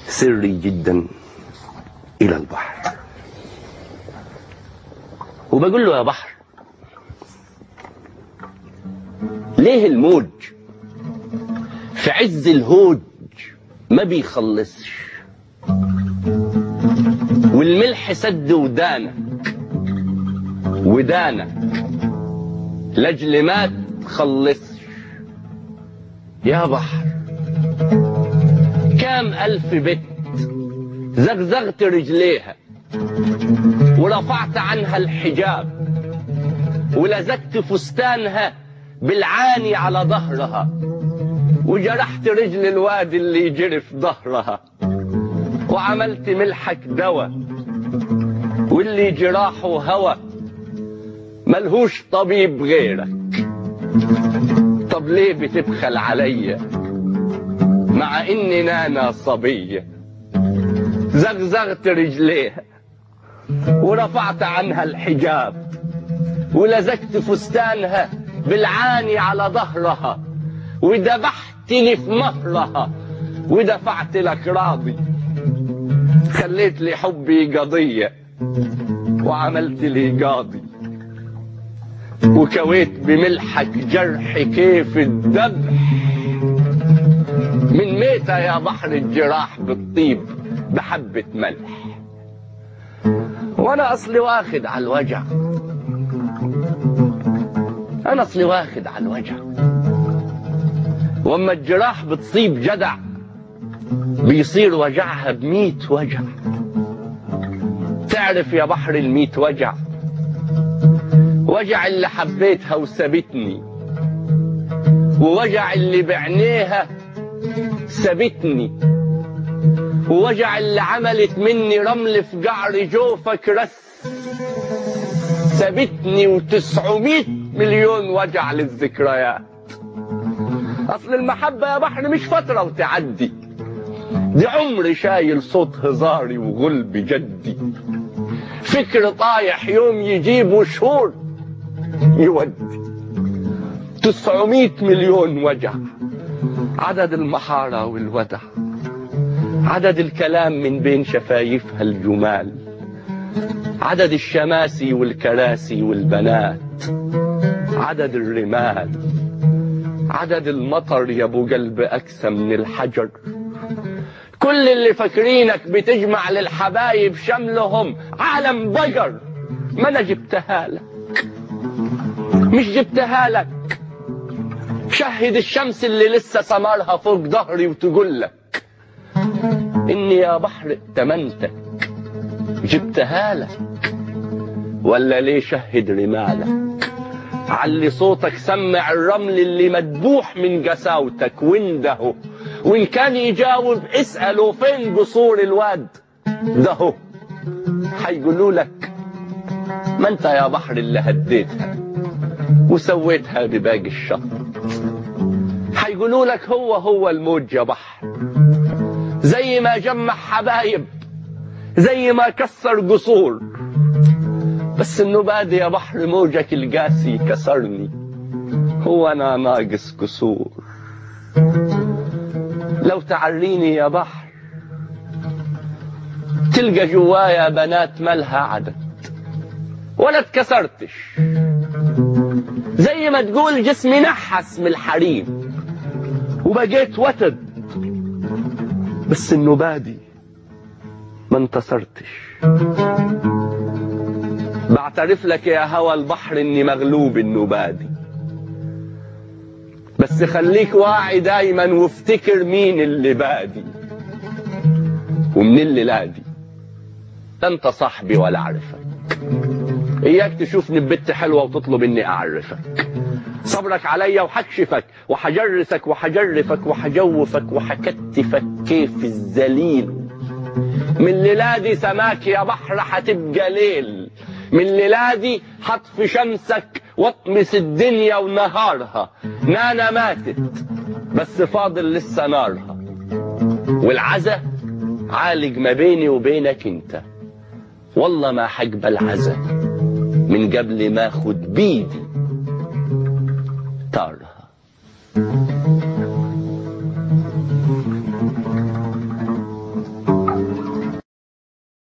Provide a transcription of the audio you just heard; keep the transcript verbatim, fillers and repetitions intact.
سري جدا إلى البحر، وبقول له يا بحر ليه الموج في عز الهوج ما بيخلصش، والملح سد ودانك ودانك لاجل ما تخلصش يا بحر. كام ألف بت زغزغت رجليها ورفعت عنها الحجاب ولزقت فستانها بالعاني على ظهرها وجرحت رجل الواد اللي يجري في ظهرها وعملت ملحك دوا واللي جراحه هوى ملهوش طبيب غيرك. طب ليه بتبخل عليا مع اني نانا صبية؟ زغزغت رجليها ورفعت عنها الحجاب ولزقت فستانها بالعاني على ظهرها وذبحتني في مهرها ودفعت لك راضي. خليت لي حبي قضية وعملت لي قاضي وكويت بملحك جرح كيف الذبح. من ميتة يا بحر الجراح بالطيب بحبة ملح، وانا اصلي واخد على الوجع، انا اصلي واخد على الوجع. واما الجراح بتصيب جدع بيصير وجعها بميت وجع. تعرف يا بحر الميت وجع؟ وجع اللي حبيتها وسابتني، ووجع اللي بعينيها سابتني، ووجع اللي عملت مني رمل في قعر جوفك رس سابتني، وتسعمية مليون وجع للذكريات. اصل المحبة يا بحر مش فترة وتعدي، دي عمري شايل صوت هزاري وغلب جدي. فكر طايح يوم يجيب وشهور يودي. تسعمية مليون وجع، عدد المحارة والودع، عدد الكلام من بين شفايفها الجمال، عدد الشماسي والكراسي والبنات، عدد الرمال، عدد المطر يا ابو قلب اكسى من الحجر. كل اللي فاكرينك بتجمع للحبايب شملهم عالم بجر. ما انا جبتها لك، مش جبتها لك. شهد الشمس اللي لسه سمرها فوق ظهري وتقول لك اني يا بحر ائتمنتك. جبتها لك ولا ليه؟ شهد رمالك، علي صوتك، سمع الرمل اللي مدبوح من قساوتك وانده. وان كان يجاوب اسأله فين قصور الواد ده، حيقولوا لك ما انت يا بحر اللي هديتها وسويتها بباقي الشط. حيقولوا لك هو هو الموج يا بحر، زي ما جمع حبايب، زي ما كسر قصور، بس انه بادي يا بحر موجك القاسي كسرني. هو انا ناقص قصور؟ لو تعريني يا بحر تلقى جوايا بنات مالها عدد ولا اتكسرتش، زي ما تقول جسمي نحس من الحريم وبقيت وتد، بس انه بادي ما انتصرتش. بعترف لك يا هوى البحر اني مغلوب انه بادي، بس خليك واعي دايما وافتكر مين اللي بادي ومن اللي لادي. لا انت صاحبي ولا اعرفك، اياك تشوفني ببت حلوة وتطلب اني اعرفك. صبرك عليا وحكشفك وحجرسك وحجرفك وحجوفك وحكتفك كيف الزليل. من ليلادي سماك يا بحر حتبقى ليل، من ليلادي حطفي شمسك واطمس الدنيا ونهارها. نانا ماتت بس فاضل لسه نارها، والعزا عالج ما بيني وبينك انت. والله ما حقبل العزا من قبل ما اخد بيدي طارها.